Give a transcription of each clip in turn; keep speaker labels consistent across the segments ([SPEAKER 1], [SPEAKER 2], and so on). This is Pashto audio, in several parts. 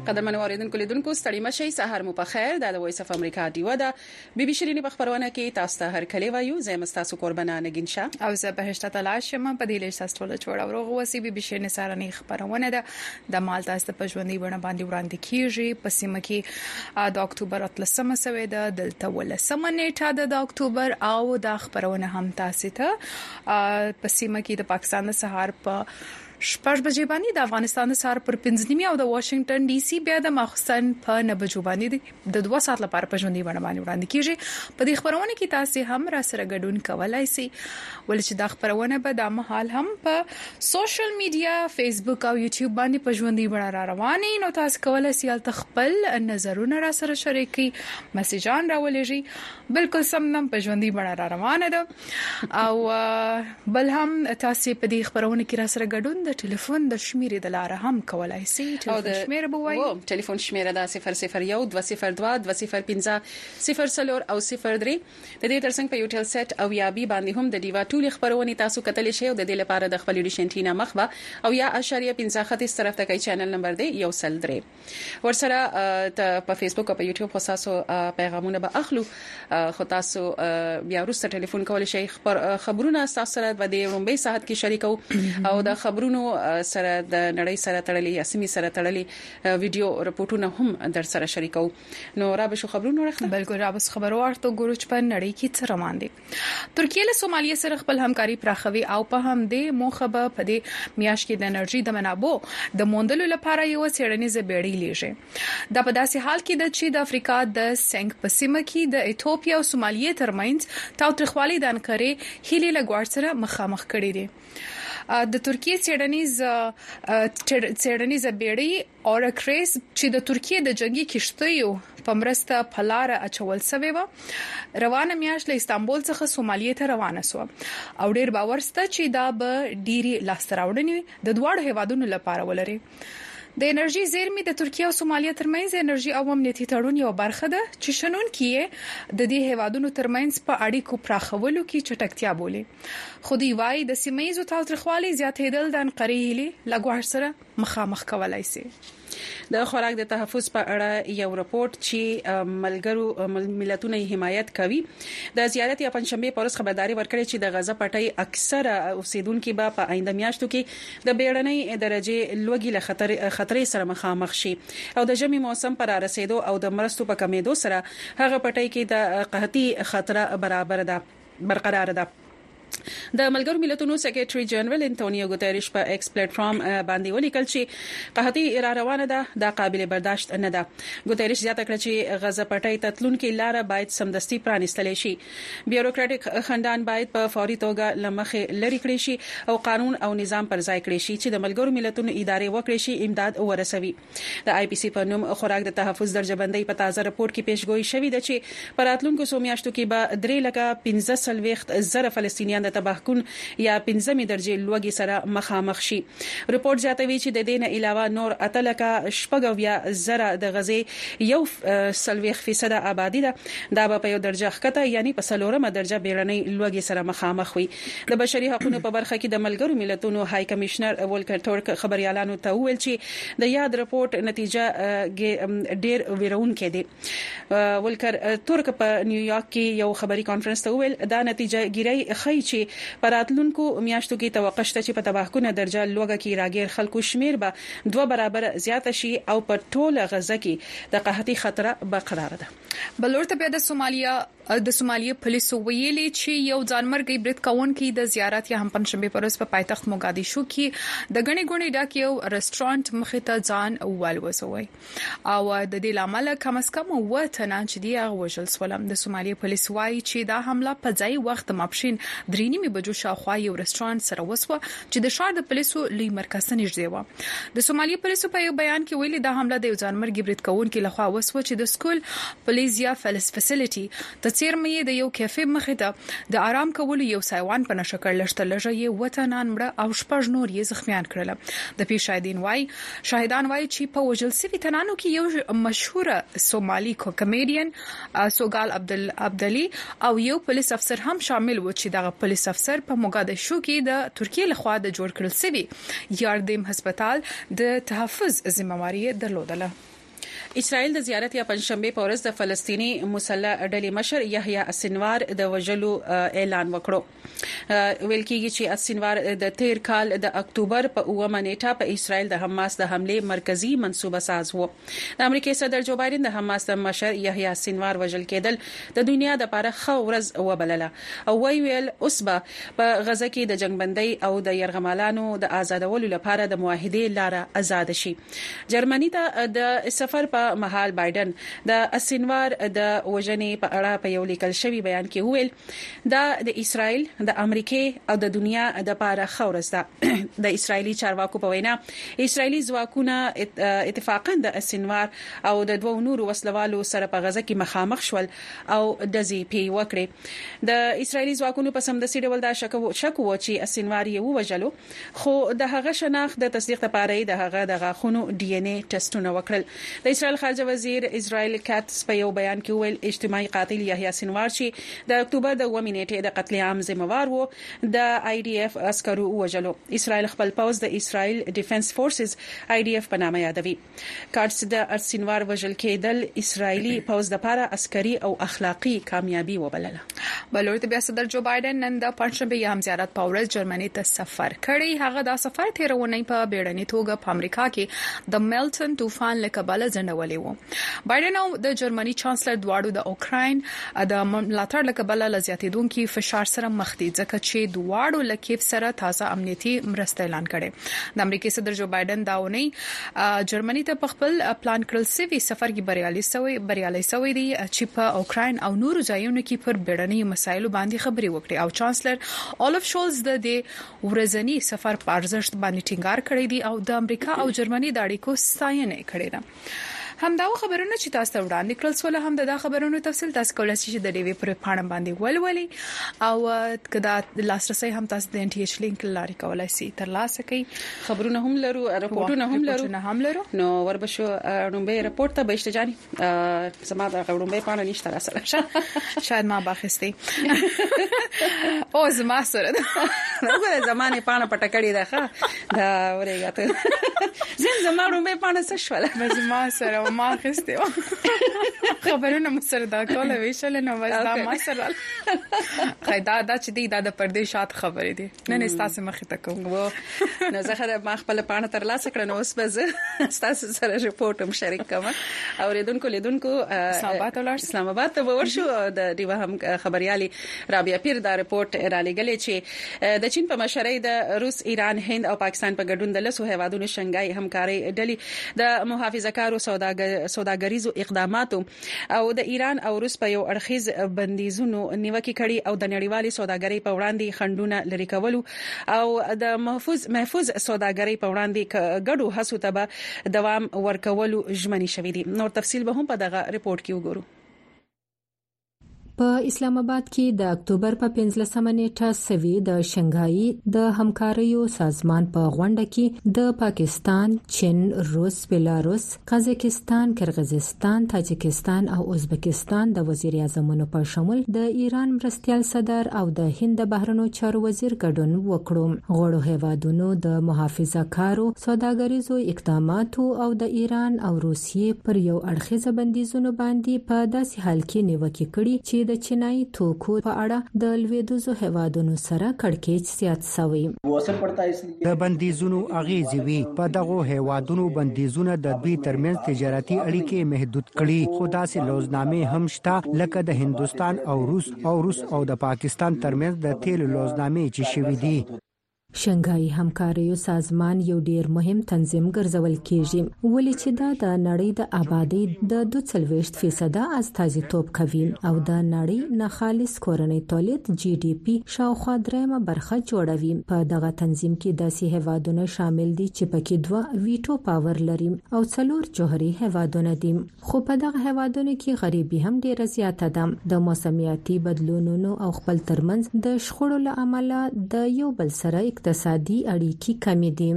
[SPEAKER 1] قدرمن اوریدونکو لیدونکو ستړي مشي سحر مو په خیر د وایس اف امریکا دیو دا بي بي شيرینی په خبرونه کې تاسو ته هر کلی وایو زه مستاسو قربانه نگین شاه
[SPEAKER 2] او زه بهشته تلاش ما په دې لږ تاسو ټول جوړ او غوسی بي بي شيرینی سارنی خبرونه ده د مال تاسو په ژوندۍ بڼه باندې وړاندې کیږي په سیمه کې د اکتوبر 13 سوي ده دلته ول سمنیټه د اکتوبر او د خبرونه هم تاسو ته په سیمه کې د پاکستان د سهار په شپږ بجې باندې د افغانستان د سهار پر 5 او د واشنگټن ډي سي بیا د ماخستن په 9 بجو باندې د 2 ساعت لپاره په ژوندۍ باندې وړاندې کیږي په دې خبرونه کې تاسو هم را سره ګډون کولای شئ ولې چې دا خبرونه به د مهال هم په سوشل میډیا فیسبوک او یوټیوب باندې په ژوندۍ باندې را رواني نو تاسو کولای شئ خپل نظرونه را سره شریکي میسجان راولېږي بالکل سم په ژوندۍ باندې را روانه ده او بل هم تاسو په دې خبرونه کې را سره ګډون د ټلیفون د شمیرې د لارې هم کولای شئ ټلیفون شمیره به وایي
[SPEAKER 1] ټلیفون شمیره د 001 202 205 00 او 03 د دې ترڅنګ په یوټل سیټ او یا بي باندې هم د دیوا ټول خبرونه تاسو کتلی شئ او د دې لپاره د خپل ډیشنټینا مخبه او یا اشاریه 50 طرف ته کوي چینل نمبر دی یو سل درې ورسره په فیسبوک او په یوټیوب خو تاسو پیغامونه به اخلو خو تاسو بیا وروسته ټلیفون کولای شئ خبرونه تاسو سره د رومبي ساعت کې شریکو او د خبرونو سره د نړۍ سره تړلي یا سیمې سره تړلي ویډیو رپورټونه هم در سره شریکو نو را به شو خبرونه راخله
[SPEAKER 2] بالکل را به خبرو ورته ګورو چې په نړۍ کې څه روان دي ترکیه له سومالیا سره خپل همکاري پراخوي او په هم دې موخه په دې میاش کې د انرژي د منابع د موندلو لپاره یو څېړنیزه بیړۍ لیږي دا په داسې حال کې د چې د افریقا د سنگ په سیمه کې د ایتوپیا او سومالیې ترمنځ تاوتریخوالي د انکارې هیلې لګوړ سره مخامخ کړي دي د ترکیه څېړنیزه بیړۍ اورکریس چې د ترکیه د جنگي کشتیو په مرسته په لار اچول شوی و روانه میاشت له استانبول څخه سومالیې ته روانه شو او ډیر باور شته چې دا به ډيري لاستراوړنې د دواړو هیوادونو لپاره ولري د انرژي زیرمې د ترکیه او سومالیا ترمنځ انرژي او امنیتي تړون یو برخه ده چې شنن کې د دې هیوادونو ترمنځ په اړیکو پراخولو کې چټکتیا بولي خو دی وايي د سیمایي تاوتریخوالي زیاتېدل د انقرې هلي لګوهر سره مخامخ کولای شي
[SPEAKER 1] د خوراک د تحفظ په اړه یو رپورت چې ملګرو ملتونو حمایت کوي د زیارت یا پنځشنبه پورس خبرداري ورکړي چې د غزه پټي اکثره اوسیدونکو به په آینده میاشتو کې د بیړنۍ درجه لوګي له خطرې سره مخامخ شي او د ژمي موسم پر رسیدو او د مرستو په کمیدو سره هغه پټي کې د قحطي خطر برقرار ده د ملګرو ملتونو سیکریټري جنرال انټونیو ګوتریش په ایکس پلیټ فارم باندې ولیکل چې قحطي را روانه ده د قابل برداشت نه ده ګوتریش زیاته کړ چې غزه پټي تتلونکو لار باید سمدستي پرانستل شي بیوروکراټیک خندان باید په فوري توګه لمخه لری کړی شي او قانون او نظام پر ځای کړی شي چې د ملګرو ملتونو ادارې وکړي شي امداد ورسوي د آی پی سی په نوم خوراک د تحفظ درجهبندۍ په تازه رپورت کې پیشګوئی شوې ده چې پراتلونکو سومیاشتو کې به 3,15,000 فلسطینیان د تباهکون یا 15 درجه لوګي سره مخامخ شي رپورت زیاتوي چې د دین علاوه نور اتلکه شپږویا زره د غزې یو 30% آبادی ده دا په یو درجه ښکته یعنی په سلورمه درجه بیرنۍ لوګي سره مخامخ وي د بشري حقوقو په برخه کې د ملګرو ملتونو های کمشنر ولکر تورک خبريالانو ته ویل چې د یاد رپورت نتیجه ډیر ویرونکې دي ولکر تورک په نیویارک کې یو خبري کانفرنس ته ویل دا نتیجه ګیري خی چې پراتلونکو میاشتو کې توقع شته چې په تباهکونه درجه لوګه کې راګیر خلکو شمیر به 2 برابر زیات شي او په ټوله غزه کې د قحطي خطر برقرار ده
[SPEAKER 2] بلورته بیا د سومالیې پولیسو ویلي چې یو ځانمرګي برید کوونکی د زیارت یا هم پنځشنبه پروس په پایتخت موګادیشو کې د غني غونې ډاک یو رستورانت مخې ته ځان والوسوي او د دې لامل کم از کم وته نه چې دی هغه وژل سولم د سومالیې پولیس وایي چې دا حمله په ځای وخت ماپښین 3:30 بجو شاوخوا یو رستورانت سره وسوه چې د شهر د پولیسو لوی مرکز ته نږدې و د سومالیې پولیسو په یو بیان کې ویلي دا حمله د یو ځانمرګي برید کوونکی لخوا وسوه چې د سکول پولیس یا فیسیلیټي ته چیرمې د یو کیفې مخې ته د آرام کولو یو سایوان په نشکر لشته لږه یې وطنان مړه او شپږ نور یې زخمیان کړل د شاهدان وایي چې په وجل سوي تنانو کې یو مشهور سومالي کمیډین سوګال عبدالي او یو پولیس افسر هم شامل و چې دغه پولیس افسر په موګادیشو کې د ترکیه لخوا د جوړ کړل سوي یاردیم هسپتال د تحفظ ذمہواری درلودله
[SPEAKER 1] اسرائیل د زیارت یا پنځشنبه په ورځ د فلسطینی مسلح ډلې مشر یحیی السنوار د وژلو اعلان وکړو. ویل کېږي چې السنوار د تیر کال د اکتوبر په 9 نیټه په اسرائیل د حماس د حمله مرکزی منصوبه ساز وو. د امریکای صدر جو بایدن د حماس د مشر یحیی السنوار وژل کېدل د دنیا د لپاره خو ورځ وبلله او ویل اوس به په غزه کې د جنگبندۍ او د يرغمالانو د آزادولو لپاره د معاهده لاره آزاد شي. جرمني ته د سفر په مهال بایدن د السنوار د وژنې په اړه په یو لیکل شوی بیان کې ویل دا د اسرائیل د امریکای او د دنیا د لپاره خورز ده. د اسرایلی چارواکو په وینا اسرایلی ځواکونه اتفاقا د السنوار او د دوه نورو وسلوالو سره په غزه کې مخامخ شول او د زی پی وکړي. د اسرایلی ځواکونو په سمدستي ډول دا شک وو چې السنوار یې وژلو خو د هغه شناخت د تصدیق لپاره د هغه د غاښونو ډي ان اي ټیسټونه وکړل. د اسرائیل خارجه وزیر اسرائیل کاتس په یو بیان کې ویل اجتماعي قاتل یحیی السنوار چې د اکتوبر د 9 نیټې د قتل عام ذمہوار وو د آی ډي اف عسکرو وژلو. اسرائیل خپل پوز د اسرائیل ډیفنس فورسز آی ډي اف په نامه یادوي. کاتس د السنوار وژل کېدل اسرائیلی پوز د لپاره عسکري او اخلاقی کامیابی وبلله.
[SPEAKER 2] بلورت بیا صدر جو بایدن نن د پنځشنبه هم زیارت په ورځ جرمني ته سفر کړی. هغه د سفر تیرونی په بیړني توګه په امریکا کې د ملټن طوفان لکبل ځنډولې وو. بایدن او د جرمني چانسلر دواړو د اوکراین د ملاتړ لکبل لزیاتیدونکو فشار سره مخ دي ځکه چې دواړو لکیف سره تازه امنیتي مرسته اعلان کړي. د امریکای صدر جو بایدن داونی جرمني ته په خپل پلان کړل سوي سفر کې بریالي شوی دی چې په اوکراین او نورو ځایونو کې پر بیړني مسایلو باندې خبري وکړي او چانسلر اولف شولز د دې ورځنی سفر په ارزښت باندې ټینګار کړی دی او د امریکا او جرمني د اړیکو ستاینه کړې ده. همدا خبرونه چې تاسو ته وړاندې کړل سول هم د خبرونو تفصیل تاسو کولای شئ د ډیوی پر پاڼه باندې ولولئ او کدا لاسرسي هم تاسو د ان ټي ایچ لینک لاري کولای شئ ترلاسه کړئ.
[SPEAKER 1] خبرونه هم لرو راپورټونه هم لرو نو وربشو نومبه راپورټ ته بهشته جاني سما د غوړمبه پاڼه نشته را سره
[SPEAKER 2] شاید ما باخستي او زما سره
[SPEAKER 1] وګوره زمانه پاڼه پټکړی ده دا ورېګاته زما غوړمبه پاڼه څه شول
[SPEAKER 2] زما سره ما خسته خبرونه مسره دا کوله ویشل نو بس دا ما سره قاعده دا چې دا د پردیشات خبرې دي نن تاسو مخې ته کوم
[SPEAKER 1] نو زه خره ما خپل پاڼه تر لاسه کړم نو اوس به تاسو سره رپورټ هم شریک کوم او لیدونکو اسلام آباد ته ورشو د دیوه هم خبريالي رابعه پیر دا رپورټ را لګلې چې د چین په مشرۍ د روس ایران هند او پاکستان په ګډون د لسو هیوادونو شنګای همکاري ډلې د محافظه‌کارو سوداګریزو اقداماتو او د ایران او روس په یو اړخیز بندیزونو نیوکه کړي او د نړیوالي سوداګرۍ په وړاندې خنډونه لري کولو او د محفوظ سوداګرۍ په وړاندې ګډو هڅو ته دوام ورکولو ژمنې شوې دي. نور تفصیل به هم په دغه رپورت کې وګورو.
[SPEAKER 3] په اسلام آباد کې د اکتوبر په 15 نیټه سوي د شنګهاي د همکاریو سازمان په غونډه کې د پاکستان، چین، روس، بلاروس، قزاقستان، قرغیزستان، تاجکستان او ازبکستان د وزیر اعظمونو په شمول د ایران مرستيال صدر او د هند بهرنیو چارو وزیر ګډون وکړو. غوړو هیوادونو د محافظه‌کارو سوداګریزو اقداماتو او د ایران او روسیې پر یو اړخیز بندیزونو باندې په داسې حال کې نیوکه کړي چې د چینایي توکو په اړه د لویدیځو هیوادونو سره کړکېچ زیات شوی.
[SPEAKER 4] د بندیزونو اغیزې وی په دغه هیوادونو بندیزونه د دوی ترمنځ تجارتي اړیکې محدود کړي خو داسې لوزنامې هم شته لکه د هندستان او روس او د پاکستان ترمنځ د تیل لوزنامې چې شوي دي.
[SPEAKER 3] شنګهاي همکاریو سازمان یو ډیر مهم تنظیم ګرځول کیږي ولې چې دا د نړۍ د آبادی د 42% استازیتوب کوي او د نړۍ نه خالص کورنۍ تولید جی ډی پی شاوخوا 3 برخه جوړوي. په دغه تنظیم کې داسې هیوادونه شامل دي چې پکې 2 ویټو پاور لري او 4 جوهري هیوادونه دي. خو په دغه هیوادونو کې غریبي هم ډیره زیاته ده. د موسمیاتي بدلونونو او خپل ترمنځ د شخړو له امله د یو بل سره اقتصادي اړیکې کمې دي.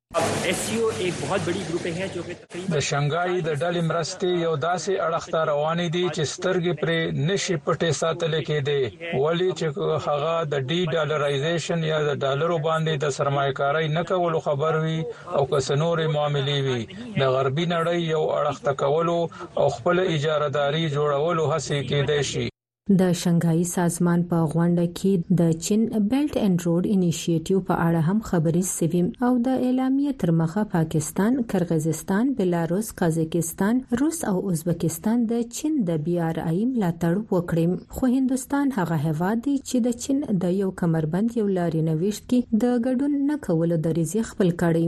[SPEAKER 5] SCO एक बहुत बड़ी ग्रुप है जो कि तकरीबन
[SPEAKER 6] د شنګای د ډلې مرستې یو داسې اړخته روانې دي چې سترګې پر نشي پټې ساتل کېدي ولی چې هغه د ډی ډالرایزیشن یا د ډالرو باندې د سرمایه‌کاري نه کولو خبر وي او کسنوري معاملې وي د غربي نړۍ یو اړخته کولو او خپل اجارهداري جوړولو هڅه کېدای شي
[SPEAKER 3] د شنګای سازمان په غونډه کې د چین بیلټ اینډ روډ انیشیټیو په اړه هم خبرې شوې او د اعلامیه تر مخه پاکستان، کرغیزستان، بلاروس، قزاقستان، روس او ازبکستان د چین د BRI ملاتړ وکړي خو هندستان هغه هیواد دی چې د چین د یو کمربند یو لاري نوښت کې د ګډون نه کولو دریځ خپل کړي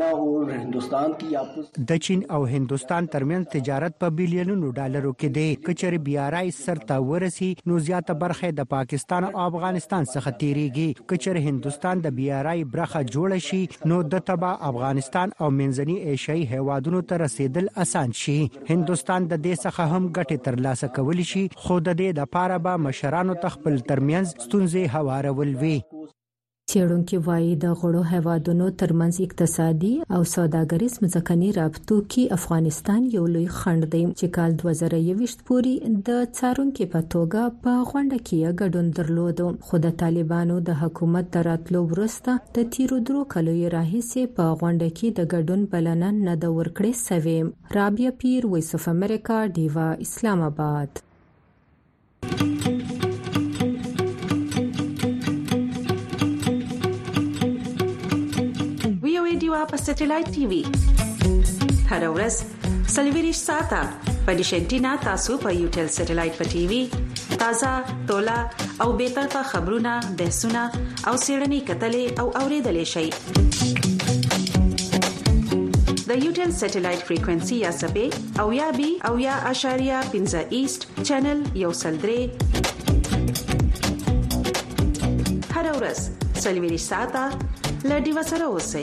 [SPEAKER 4] د چین او هندستان ترمنځ تجارت په بلیونونو ډالرو کې دی کچري BRI سرته ورسي نو زیاته برخه د پاکستان او افغانستان څخه تیریږي کچر هندستان د BRI برخه جوړ شي نو د تبا افغانستان او منځنی ایشیايي هیوادونو ته رسیدل اسان شي هندستان د دې څخه هم ګټه ترلاسه کولی شي خو د دې لپاره به مشرانو تخپل ترمنځ ستونزې هوارول وي
[SPEAKER 3] څېړونکو وايي د غړو هیوادونو ترمنځ اقتصادي او سوداګریز مځکني رابطو کې افغانستان یو لوی خنډ دی چې کال 2021 پورې د څارونکو په توګه په غونډه کې ګډون درلود خو د طالبانو د حکومت دراتلو وروسته د تیرو درو کلو راهیسې په غونډه کې د ګډون بلنه نه د ورکړې سوي رابعه پیر وایس اف امریکا دیوا اسلام آباد
[SPEAKER 7] په سټلایټ ټي وي هر ورځ سلویریش ساته په ډیشنټینا تاسو په یوټل سټلایټ په ټي وي تازه تولا او به طرفه خبرونه بحثونه او سیړنی کتلې او اوریدلې شي د یوټل سټلایټ فریکوئنسي یا سبې او یا بي او یا اشاریه 15 ایست چینل یو سلدري هر ورځ سلویریش ساته لډي وسره اوسئ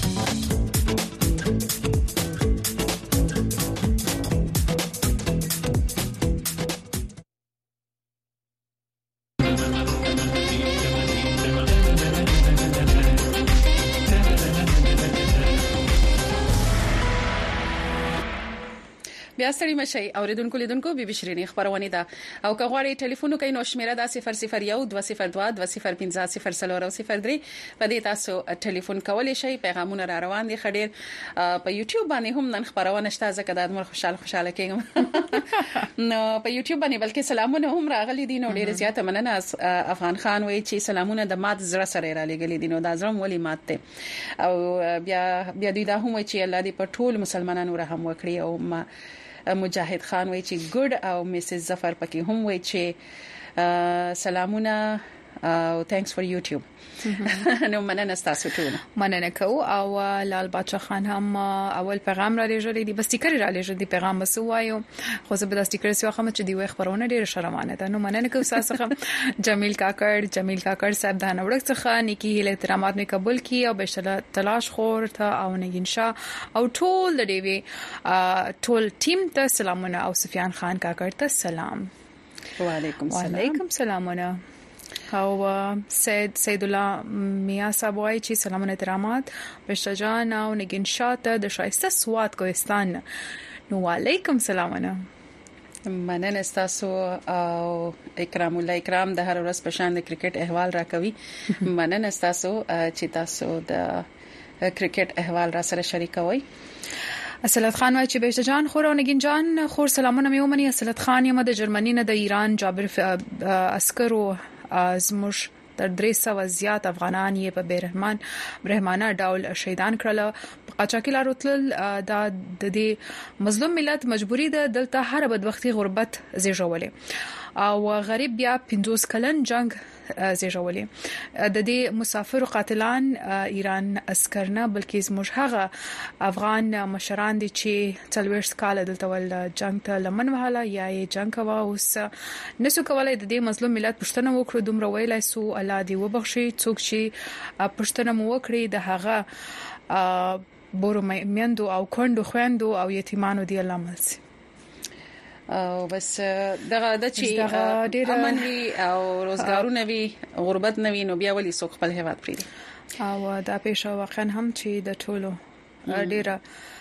[SPEAKER 1] بیا ستړي مشي اوریدونکو لیدونکو بي بي شيرين خبرونه ده او که غواړئ ټلیفون وکړئ نو شمیره ده 001 202 205 003 په دې تاسو ټلیفون کولای شئ پیغامونه را روان دي خډیر په یوټیوب باندې هم نن خبرونه شته ځکه د مر خوشاله کېږم نو په یوټیوب باندې بلکې سلامونه هم راغلي دي نو ډیر زیاته مننه افغان خان وایي چې سلامونه د مات زړه سره را لګلي دي نو دا زړه ولې ماته او بیا دوی دا هم وایي چې الله دې په ټول مسلمانانو رحم وکړي او مجاهد خان وایي چې ګډ او میسز ظفر پکې هم وایي چې سلامونه او thanks for YouTube نو مننه تاسو ټول
[SPEAKER 2] مننه کو او لال بادشاہ خان هم اول پیغام را لېږلی دی بس ټیکر را لېږلی دی پیغام وسوایو خو زه به د ټیکر سیو خمه چې دی وای خبرونه ډیر شرمانه ده نو مننه کو تاسو جمیل کاکړ صاحب د نوړک څخه نیکی هله احترامات می قبول کی او بشله تلاش خور ته او نگین شاه او ټول د دیوی ټول ټیم ته سلامونه او سفیان خان کاکړ ته سلام وعلیکم سلامونه او سید الله میا صاحب وايي چې سلامونه احترامات بشته جان او نگین شاه ته د شایسته سواد کوهستان نو علیکم سلامونه
[SPEAKER 1] مننه تاسو او اکرام الله اکرام د هر ورځ په شان د کرکټ احوال راکوي مننه تاسو چې تاسو د کرکټ احوال را سره شریکوي
[SPEAKER 2] اسلت خان وايي چې بهشته جان خور او نگین جان خور سلامونه میومني اسلت خان یم د جرمني نه د ایران جابر عسکرو زموږ تر 300 زیات افغانان یې په برهمانه ډول شهیدان کړل په قاچاقي لارو تل د دې مظلوم ملت مجبوری ده دلته هر بدبختی غربت زیږولې او غریب بیا 50 کلن جنگ زیږولې د دې مسافر قاتلان ایران عسکرنا بلکې زموږ هغه افغان مشران دي چې 40 کال دلته ول جنگ ته لمن وهاله یا جنگ کوا اوس نسو کولای د دې مظلوم ملت پښتنه وکړو دومره ویلای سو الله دې وبخشي څوک چې پښتنه مو وکړي د هغه بورو میندو او کندو خويندو او یتیمانو دی الله ملسي
[SPEAKER 1] او بس دغه د چې امن وي او روزګارونه وي غربت نه وي نو بیا ولي څوک خپل هیواد پریږدي
[SPEAKER 2] او دا پیښه واقعا هم چې د ټولو ډیره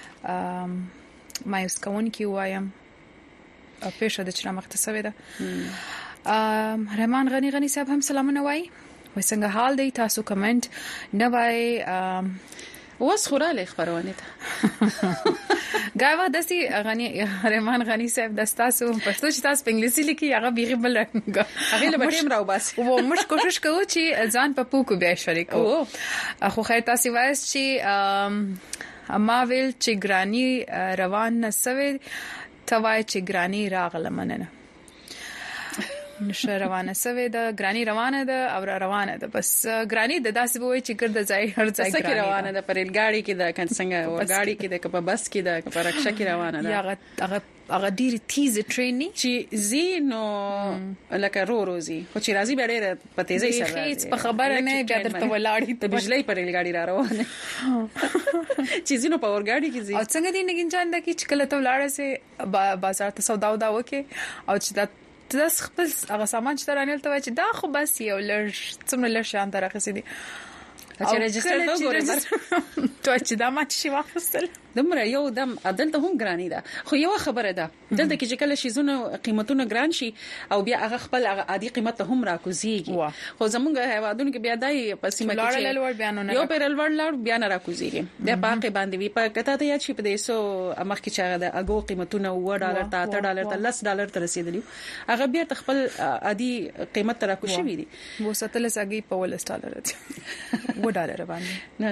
[SPEAKER 2] مایوس کون کی وایم پیښه د چرمخ تسوي ده. رحمان غنی صاحب هم سلامونه وای څنګه حال دی تاسو کمنټ نه وای
[SPEAKER 1] اوس خوراله خبرونه ته
[SPEAKER 2] غاوا دسي رحمان غنی صاحب دستاسو پښتو چې تاسو په انګلیسي لیکي هغه بیغي بل رنګ
[SPEAKER 1] هغه له بټیم راو بس
[SPEAKER 2] و موږ کوشش کوو چې ځان په پوکو بیا شریک کوو خو خیر تاسو وایي چې ما ویل چې ګرانی روان نسوي توای چې ګرانی راغله مننه نشه روانه سوي د ګرانی روانه ده او روانه ده بس ګرانی د داسې وای چې ګرد ځای هر ځای
[SPEAKER 1] ګرانی روانه ده پر ریلګاډي کې ده څنګه ورګاډي کې ده په بس کې ده په رکشا کې روانه ده
[SPEAKER 2] هغه ډیر تیز ټرین
[SPEAKER 1] چې زینو لکه روزي خو چې راځي به ډېر په تیزی سره
[SPEAKER 2] هیڅ په خبره نه بیا درته ولاړی
[SPEAKER 1] ته بجلی پر ریلګاډي را روانه چې زینو په ورګاډي کې زی
[SPEAKER 2] او څنګه دي نګین جان د کی چې کله ته ولاړه سي بازار ته سودا وکي او چې تاسو خپل هغه سامان چې رانیل ته چې دا خو بس یو لړ څومره لړ شان درخصې دي
[SPEAKER 1] چې ريجستر ته ګورې
[SPEAKER 2] ته چې دا ما چې واخستل
[SPEAKER 1] دمره یو دم عدالت هم ګرانی ده خو یو خبره ده دلته کې چې کله شي زونه قیمتونه ګران شي او بیا هغه خپل عادي قیمت هم راکوزيږي خو زمونږ هیوادونو کې بیا دای په سیمه کې یو پیرل ور بیا نه راکوزيږي د باقي باندې وی په کته ته یا چې په دیسو مخ کې چاغه ده اګو قیمتونه $1 ته $8 ته $10 ته رسیدلی هغه بیا خپل عادي قیمت راکوشي وي
[SPEAKER 2] وو ستل ساګي په $1 دي $1 باندې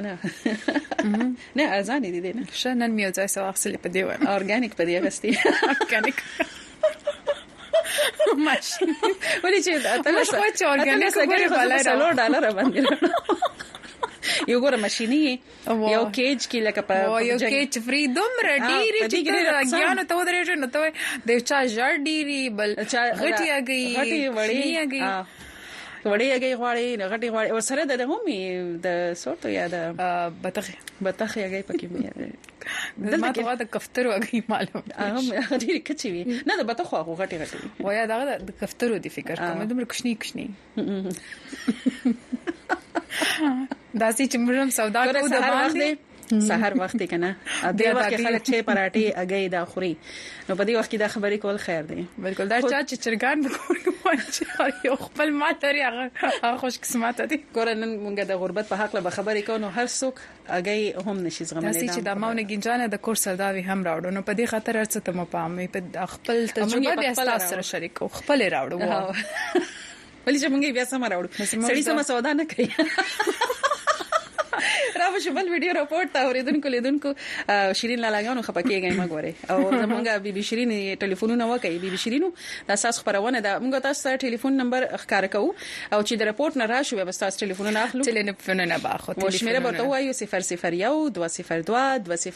[SPEAKER 1] نه ارزان دي نه
[SPEAKER 2] نن میو ځای سو اخلي په دی ور
[SPEAKER 1] اورګانیک په دی غستې
[SPEAKER 2] اورګانیک ماشي
[SPEAKER 1] ولې چې
[SPEAKER 2] تاسو خو چې اورګانیک وګورئ
[SPEAKER 1] $4 باندې یو ګوره ماشيني یو کېج کې لکه په
[SPEAKER 2] یو کېج فری دومره ډیری چې ګیانو ته ودرېږي نو ته د چا جړ ډیری بل غټي اگئی
[SPEAKER 1] وړي اگې غواړي غټي غواړي او سره د همي د سورتو یا د بطخ اگې پکې مې
[SPEAKER 2] ما ته د کفترو اگې معلوم
[SPEAKER 1] هم ډېر کچې وي نه د بطخ خو غټي
[SPEAKER 2] ویا دا د کفترو دی فکر کوم دومره کښنی داسې چې موږ سودا کوو د باندې
[SPEAKER 1] سحر وخت کنه د وخت خلک چې پراټي اگې دا خوري نو په دې وخت کې دا خبرې کول خیر دی
[SPEAKER 2] بالکل دا چې چرګان وکړو چې یو خپل ماتري هغه خوش قسمت دي
[SPEAKER 1] ګورنن مونږ د غربت په حق له خبرې کوو نو هر څوک اگې هم نشي زغملای
[SPEAKER 2] دا چې د ماونه گنجانه د کور سرداوي هم راوړو نو په دې خاطر ارڅ ته مپامې په خپل تجربه بیا تاسو سره شریکو خپل راوړو
[SPEAKER 1] ولې چې مونږ بیا سم راوړو سړی سم سودا نه کوي راو شبل ویډیو راپورټ تا اوریدونکو لیدونکو شیرین لالاګانو خپکیږي ما ګوره او زمونږه بي شیرین ټلیفونونه وکي بي شیرینو د اساس خبرونه ده موږ تاسو ته ټلیفون نمبر ښکار کوو او چې د راپورټ نه راشو به تاسو ټلیفونونه اخلو
[SPEAKER 2] ټلیفونونه باخو
[SPEAKER 1] ټلیفونونه ورته وایو 001 202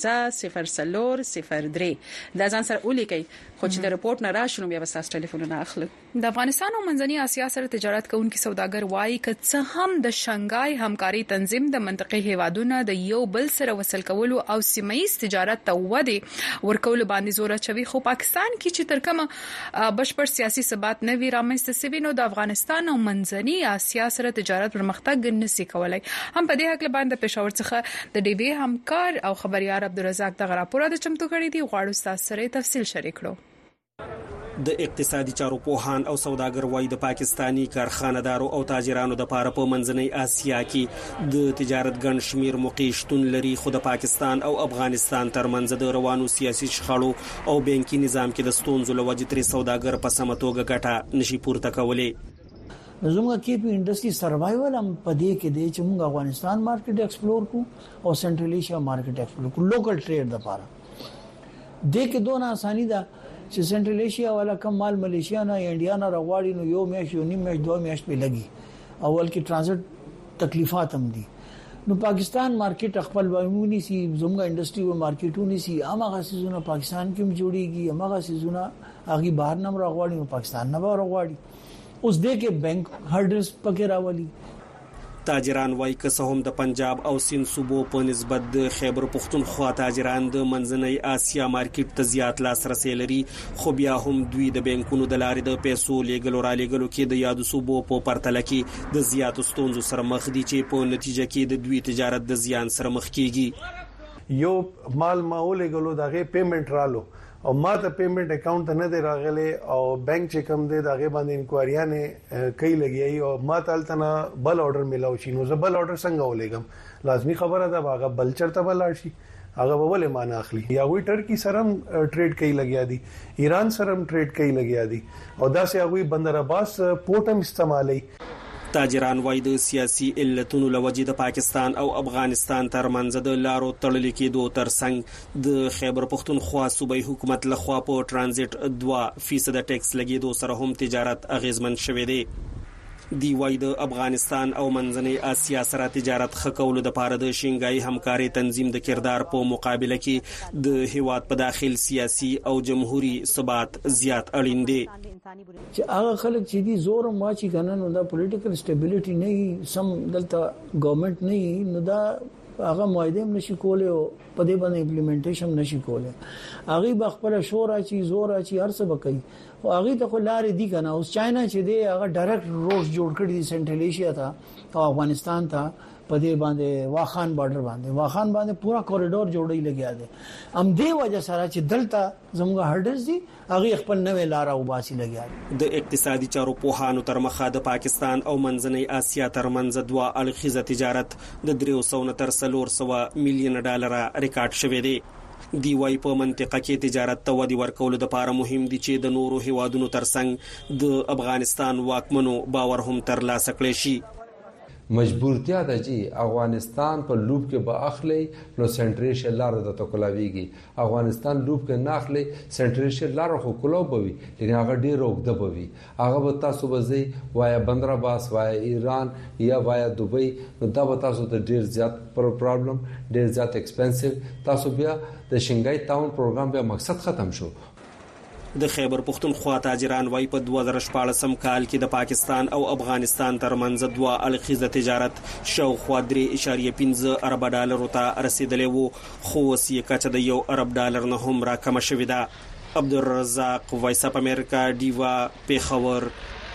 [SPEAKER 1] 205 دا ځان سره ولیکي خو چې د راپورټ نه راشو بیا تاسو ټلیفونونه اخلو
[SPEAKER 2] د افغانستان او منځنۍ اسیا سره تجارت کوونکي سوداګر وایي چې هم د شنګای همکاري تنظیم د منطقې هیوادونو د یو بل سره وصل کولو او سیمایي تجارت ته ودی ورکول باندې زور اچوي خو پاکستان کې چې ترکمه بشپړ سیاسي ثبات نه وی رامنځته سوي نو د افغانستان او منځنۍ اسیا سره تجارت پرمختګ نشي کولای هم په دې حق باندې پېښور څخه د ډي بي همکار او خبريار عبدالرزاق دغه راپور د چمتو کړی دی غواړو تاسو سره تفصیل شریک کړو
[SPEAKER 8] د اقتصادي چارو پوهان او سوداګر وایي د پاکستانی کارخانه‌دارو او تاجرانو د پاره په منځنۍ اسیا کې د تجارت ګڼ شمیر موقع شتون لري خو د پاکستان او افغانستان ترمنځ د روانو سیاسي شخړو او بانکي نظام کې د ستونزو لوجې تر سوداګر په سم توګه ګټه نشي پورته کولای
[SPEAKER 9] زموږ کې په انډستری سروایوال هم پدې کې دی چې موږ افغانستان مارکیټ ایکسپلور کو او سنټرل ایشیا مارکیټ ایکسپلور کو لوکل ټریډ د پاره دې کې دونه اساني ده چې سنټرل ایشیا والا کم مال ملیشیا نه انډیا نه راغواړي نو یو میاشت یو نیم میاشت 2 میاشت په لګي اول کې ترانزیت تکلیفات هم دي نو پاکستان مارکیټ خپل وایمونی سي زموږ انډستری و مارکیټونی سي هغه سيزونه پاکستان کې جوړيږي هغه سيزونه هغه بهر نه راغواړي نو پاکستان نه راغواړي اوس دې کې بانک هرډلز پکې راولي
[SPEAKER 8] تاجران وایي که هم د پنجاب او سند صوبو په نسبت د خیبر پختونخوا تاجران د منځنۍ آسیا مارکیټ ته زیات لاسرسي لري، خو بیا هم دوی د بانکونو د لارې د پیسو لیږلو را لیږلو کې د یادو صوبو په پرتله کې د زیاتو ستونزو سره مخ دي چې په نتیجه کې د دوی تجارت د زیان سره مخ کیږي.
[SPEAKER 10] یو مال ماول غلو دغه پیمنٹ رالو او ماته پیمنٹ اکاؤنٹ نه دی راغلی او بانک چې کوم دی دغه باندې انکوایریا نه کوي لګي او ماته التنا بل آرډر ملاو شي نو زه بل آرډر څنګه ولېګم؟ لازمی خبره ده هغه بل چرته بل شي هغه ولې مان اخلي. یا وی ټرکی سره ټریډ کوي لګیا دي، ایران سره ټریډ کوي لګیا دي او دا سه هغه بندر عباس پورټم استعمالي.
[SPEAKER 8] تاجران وایي د سیاسي علتونو لوجې د پاکستان او افغانستان ترمنځ د لارو تړل کېدو ترڅنګ د خیبر پختونخوا صوبایي حکومت لخوا په ترانزیت 2% ټیکس لګېدو سره هم تجارت اغیزمن شوی دی. دی وایي د افغانستان او منځنۍ آسیا سره تجارت خکولو د پاره د شنګای همکاري تنظیم د کردار په مقابله کې د هیواد په داخل سیاسي او جمهوریت ثبات زیات اړین دي.
[SPEAKER 9] چې هغه خلک چې دي زور ماچی کنه نو دا پولیټیکل سټیبিলিټي نه سم دلته ګورنمنت نه نو دا هغه معاهده نشي کولای او په دې باندې امپلیمنټیشن نشي کولای. هغه بخپل شورا چی زور چی هر څه وکړي او هغه ته خلارې دي کنه اوس چاینا چې دی هغه ډایرکټ روډ جوړ کړی دي سنټرل ایشیا ته او افغانستان ته په دې باندې واخان بارډر باندې پورا کوریډور جوړی لګیا دی. هم دې وجه سره چې دلته زموږ هډرز دي هغه خپل نوې لار او باسي لګیا دي.
[SPEAKER 8] د اقتصادي چارو پوهانو تر مخه د پاکستان او منځنۍ آسیا ترمنځ دوه اړخیزه تجارت د 300 تر 400 میلیون ډالر ریکارډ شوی دی. دی وايي په منطقه کې تجارت ته ودی ورکول د لپاره مهم دي چې د نورو هیوادونو ترڅنګ د افغانستان واکمنو باور هم ترلاسه کړي شي.
[SPEAKER 11] مجبورتیا ده چې افغانستان په لوب کې به اخلي نو سنټریشل لار د توکلاویږي. افغانستان لوب کې نه اخلي سنټریشل لار خو کولو بوي لیکن هغه ډیر وګد بوي. هغه به تاسو به زی وایا بندر عباس وایا ایران یا وایا دوبۍ نو دا به تاسو ته ډیر زیات پرابلم ډیر زیات ایکسپنسیو. تاسو بیا د شنګای تاون پروګرام به مقصد ختم شو.
[SPEAKER 8] د خیبر پختونخوا تاجران وایي په 2014 کال کې د پاکستان او افغانستان ترمنځ دوه اړخیزه تجارت شاوخوا 3.15 ارب ډالر ته رسیدلی وو، خو اوس یې کچه د 1 ارب ډالر نه هم راکمه شوې ده. عبدالرزاق وایس اپ امریکا دیوا پیښور.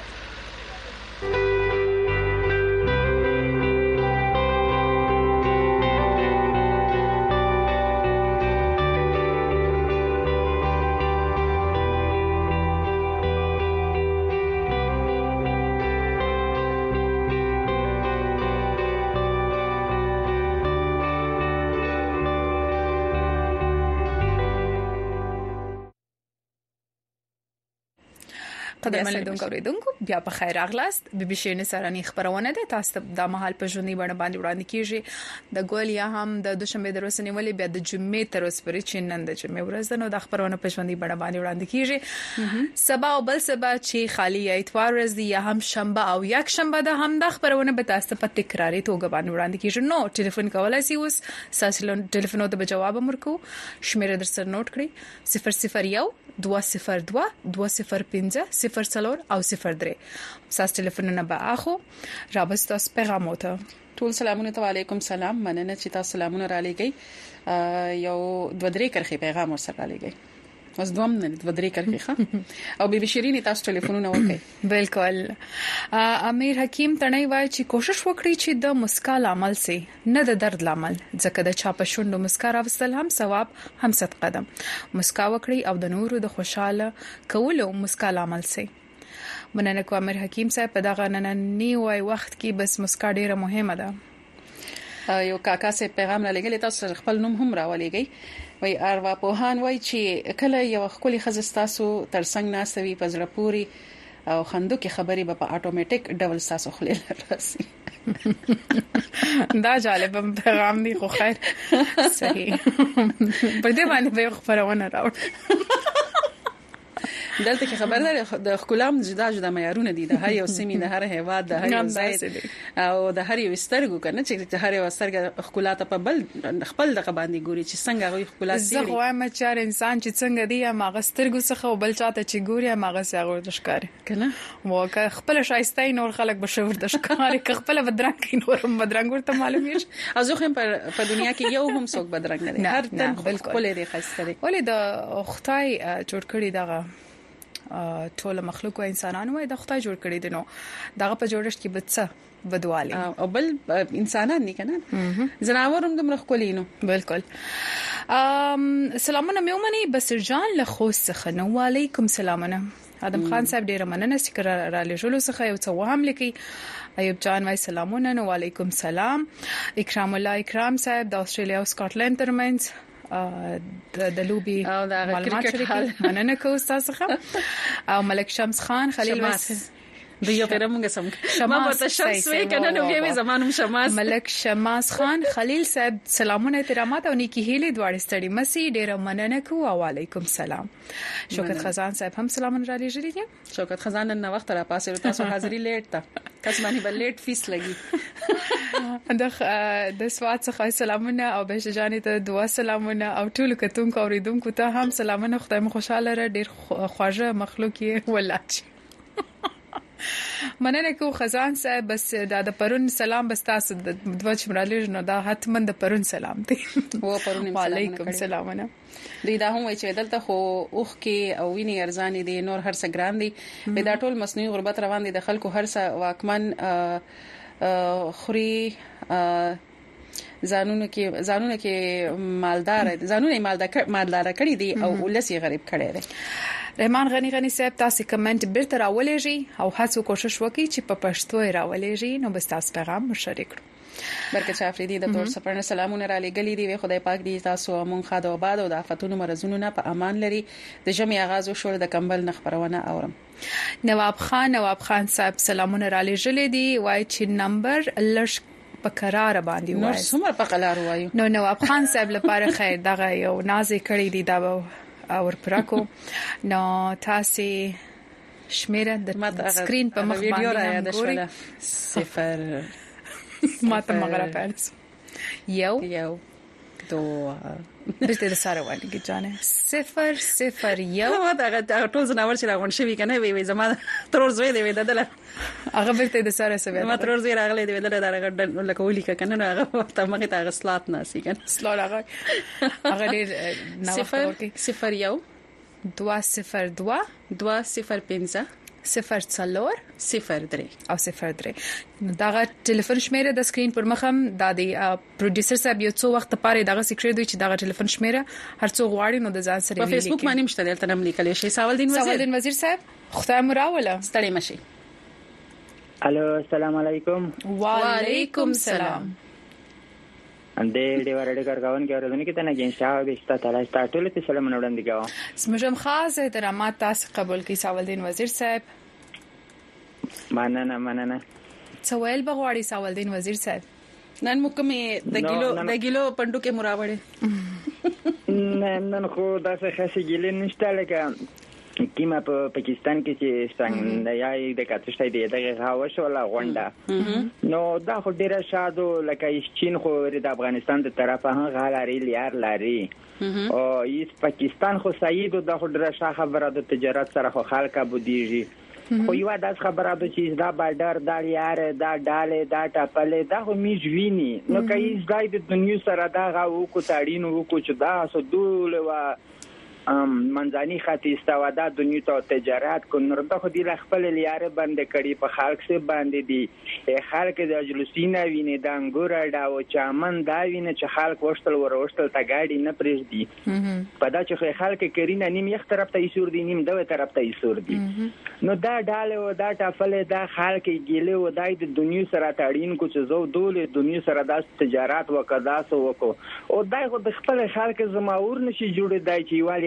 [SPEAKER 2] قدرمن لیدونکو بیا په خیر اغلاست بي بي سي نسراني خبرونه ده تاسو د مهال په ژوندۍ باندې وړاندې کیږي د ګول یا هم د دوشنبه دروسنی ولې بیا د جمعې تر اوسه پرې چې نن د جمعې ورځ نو د خبرونه په ژوندۍ باندې وړاندې کیږي. سبا او بل سبا چې خالی اتوار ورځ دی یا هم شنبه او یک شنبه ده هم د خبرونه به تاسو په تکراری توګه باندې وړاندې کیږي. نو ټلیفون کولای شئ اوس ساسلون ټلیفون ته جواب مرکو شمیره در سره نوٹ کړئ 001 202 205 04 او 03 ساس ټلیفون نه به اخو رابطه پیغامات
[SPEAKER 1] ټول سلامونه علیکم سلام مننه چې تاسو سلامونه را لګي یو دوه درې کرخي پیغام ورسره را لګي اوس دوم نه دوه درې کرخي ښه او بي شيرين تاسو ټلیفونونه وکړي.
[SPEAKER 2] بالکل امیر حکیم تڼي وای چې کوشش وکړي چې د مسکا عمل سي نه د درد عمل ځکه د چاپ شوندو مسکا راوستل هم ثواب هم صدقه ده. مسکا وکړي او د نورو د خوشاله کولو مسکا عمل سي. مننه کوم امیر حکیم صاحب په دغه نننی وای وخت کې بس مسکا ډیره مهمه ده.
[SPEAKER 1] یو کاکا سه پیغام را لګل تاسو خپل نوم هم راولېږئ وای اروا پوهان وای چې کله یو خولي خزستاسو ترڅنګ ناسوي پزړه پوری او خندو کې خبري به په اتوماتیک ډول تاسو خولي راسي.
[SPEAKER 2] دا جالب پیغام دی خو خیر صحیح په دې باندې به خبرونه راوړ
[SPEAKER 1] دلته کې خبردار د خلام جدا معیارونه دي د هر یو سیمې د هر هیواد د هر یو ځای او د هر یو سترګو کنه چې هر یو سترګ خلات په بل خپل د باندې ګوري چې څنګه غوي خلات سي
[SPEAKER 2] زه وایم چې انسان چې څنګه دی هغه سترګو څخه او بل چاته چې ګوري هغه څنګه د ښکاری کنه وکه خپل شایسته نور خلک بشور د ښکاری خپل بدرنګ نور بدرنګ ورته معلوم وي
[SPEAKER 1] ازو خو په دنیا کې یو هم څوک بدرنګ نه دی هر تن خپل دی خاصه دی
[SPEAKER 2] ولې د خدای جوړ کړی دغه ټول مخلوق او انسانانو د خدای جوړ کړی دي نو دغه په جوړښت کې بڅه بدواله
[SPEAKER 1] او بل انسانان نه کنه زناور هم د مرخ کولینو
[SPEAKER 2] بالکل سلامونه میومني بسرجان له خوست څخه نو علیکم سلامونه ادم خان صاحب ډیر مننه چې را لېجلو څخه یو څه وهم لیکي ایوب جان وای سلامونه نو علیکم سلام اکرام الله اکرام صاحب د استرالیا او سکاټلند ترمنځ د لوبي معلومات شریکي مننه کوم تاسو څخه او ملک شمس خان خلیل واسه
[SPEAKER 1] د یو غیر مونږ سم ما ورته شمس وی کنه نو به زمانم شماس
[SPEAKER 2] ملک شماس خان خلیل صاحب سلامونه احترامات او نیکی هیله دواړه ستړي مسی ډیر مننه کو او علیکم سلام شوکت خزان صاحب هم سلامونه را لېږلي دي
[SPEAKER 1] شوکت خزان نن وخت را پاسه تاسو حاضری لیټ تا کس باندې بل لیټ فیس لګي د سواد څخه سلامونه او بهش جانې ته دعا سلامونه او ټول کتونکو اوریدونکو ته هم سلامونه خدای مو خوشاله را ډیر خواږه مخلوق یې ولاچ مننه کو خزان صاحب بس د پرون سلام بس تاسو د دوه چمرالې نو دا حتما د پرون سلام دی و پرون
[SPEAKER 2] علیکم سلامونه
[SPEAKER 1] دوی دا هم وای چې دلته خو اوخ کې او ویني ارزان دي نور هر څه ګران دي به دا ټول مصنوعي غربت روان دي د خلکو هر څه واکمن خوري زانونه کې مالدار کړي دي او ولسی غریب کړي دي
[SPEAKER 2] رحمان غنی صاحب تاسو کمنټ بیرته راولېږئ او هڅه کوشش وکړئ چې په پښتو راولېږئ نو بس تاسو پیغام مشارک کړئ
[SPEAKER 1] برکت شافریدي د تور سفرنه سلامونه را لګلې دي خدای پاک دې تاسو مونږ خاطر آباد او د آفتونو مرزونو نه په امان لري د جمعي آغاز وشول د کمبل نخبرونه اورم
[SPEAKER 2] نواب خان صاحب سلامونه را لګلې دي وای چې نمبر لش په قرار باندې وای
[SPEAKER 1] نو څومره په قلار وایو
[SPEAKER 2] نو نواب خان صاحب لپاره خیر دغه یو نازې کړی دی دا اور پراکو نو تاسو شمیره د سکرین په مخ باندې ګورئ 0 ماته مغرب پالس یو دته د ساره وایي کی جانه 0 یو
[SPEAKER 1] دا ټول زناور چې راغون شوی کنه وی زما ترور زوی دی دله
[SPEAKER 2] هغه برته د ساره سوي
[SPEAKER 1] ما ترور زوی راغلی دی دله دا لکه ولي کنه هغه ته مخه ته غسلات ناسي کنه
[SPEAKER 2] سلام هغه ډیر
[SPEAKER 1] 0 یو
[SPEAKER 2] 202 205 04 03 او 03 دغه ټلیفون شمیره د سکرین پر مخم د پروډوسر صاحب یو څو وخت پاره دغه سکرین دوی چې دغه ټلیفون شمیره هر څو غواړي نو د ځان سره
[SPEAKER 1] په فیسبوک باندې مشته دلته نم لیکل شي ساولدین
[SPEAKER 2] وزیر صاحب خدای مراوله
[SPEAKER 1] ستړي مشي
[SPEAKER 12] الو السلام علیکم
[SPEAKER 2] وعلیکم السلام
[SPEAKER 12] اندې ډېر ورډ کارګون کې ورته کې ته نه جنسا به ست تعالی ستاتول ته سلام وړاندې کوم
[SPEAKER 2] سمجم خاص احترامات تاسو قبول کی ساولدین وزیر صاحب
[SPEAKER 12] مننه
[SPEAKER 2] سوال بغواړي ساولدین وزیر صاحب
[SPEAKER 1] نن مکمه د ګیلو پندو کې مراوړې
[SPEAKER 12] نن خو دا څه خاصه ګیلې نشته لکه کیما په پاکستان کې چې څنګه یای د کاتشتای دی دغه هوا شو لا غونډه نو دا خو ډیره شادو لکه چین خو د افغانستان د طرفه هغه لاري لیار لاري او ایس پاکستان خو سعید د خو ډیره ښه خبره د تجارت سره خو خلک بودیږي خو یو داس خبره ده چې دا بارډر دا یار دا ډاله دا ټاپلې دا خو میج ویني نو کای ځای د دنیا سره دا غو کو تاړین وو کو چې دا سدول وا منځاني خاطی استواده دنیا ته تجارت کو نور د خو دی خپل لیاره بند کړي په خلک سه باندې دي خلک د جلوسینه ویني د انګور دا او چامن دا ویني چې خلک وشتل وروشتل تا گاډي نه پرېږدي په دا چې خلک کرینه نیم یو طرف ته ایسور دي نیم دوه طرف ته ایسور دي نو دا ډاله او دا ټافل دا خلک ګیله او د دنیا سره تاړین کو چې زو دوله دنیا سره د تجارت وکړه سو وکړو او دا خو د خپل خلک زماور نشي جوړې دای چې والی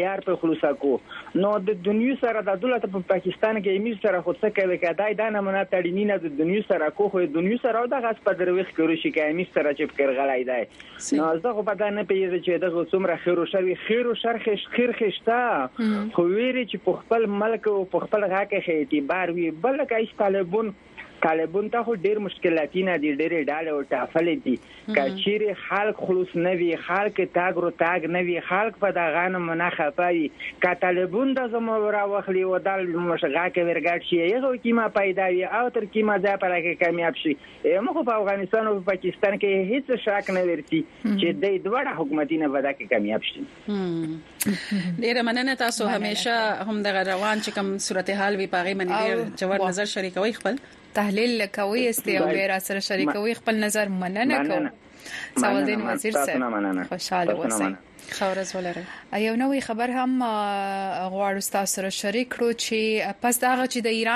[SPEAKER 12] معیار په خلاصه کو نو د دنیا سره د دولت په پاکستان کې امیر سره خود څه کوي کدای دا نمونه تړینی نه د دنیا سره کو خو دنیا سره دا غس په درويخ کړو شي کې امیر سره چې فکر غلای دی نو زه خو په دا نه پیژې چې دا څومره خیر او شر خیر خشتا خو ویری چې په خپل ملک او په خپل غاکه اعتبار وي بلکې ایستالبون طالبون ته ډیر مشکلاتونه دي ډیر ډاله او ټافل دي کچيري خلک خلوص نه وي خلک تاګ نه وي خلک په دغه مناخه پي ک طالبون د زموږ راوخلي او د مشغا کې ورګټ شي یو کیما پیدا وي او تر کیما ځا پر کې کامیاب شي موږ په افغانستان او پاکستان کې هیڅ شک نه ورتي چې د دوه حکومتونو ودا کې کامیاب شي
[SPEAKER 1] ډیر مننه تاسو همیشه هم د روان چې کوم صورتحال وي پاغي منی ډیر جوړ نظر شریکوي خپل
[SPEAKER 2] تحلیل کوي استه او ډیر سره شریکوي خپل نظر مننه کوي سوالدین وزیر صاحب خوشاله اوسئ خورز ولرئ یو نوې خبر هم غواړم تاسو سره شریک کړو چې پس داغه چې د ایران